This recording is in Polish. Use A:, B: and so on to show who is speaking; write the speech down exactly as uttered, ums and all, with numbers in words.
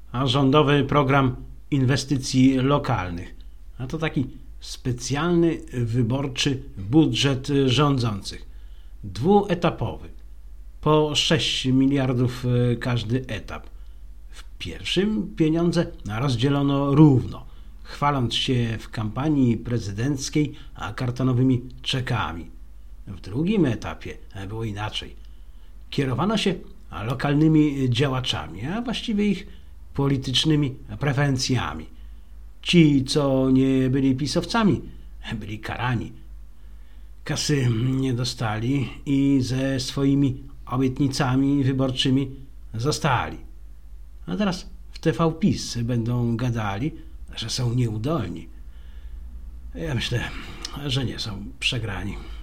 A: a rządowy program inwestycji lokalnych. A to taki specjalny wyborczy budżet rządzących. Dwuetapowy. Po sześć miliardów każdy etap. W pierwszym pieniądze rozdzielono równo, chwaląc się w kampanii prezydenckiej kartonowymi czekami. W drugim etapie było inaczej. Kierowano się lokalnymi działaczami, a właściwie ich politycznymi preferencjami. Ci, co nie byli pisowcami, byli karani. Kasy nie dostali i ze swoimi obietnicami wyborczymi zostali. A teraz w T V PiS będą gadali, że są nieudolni. Ja myślę, że nie są przegrani.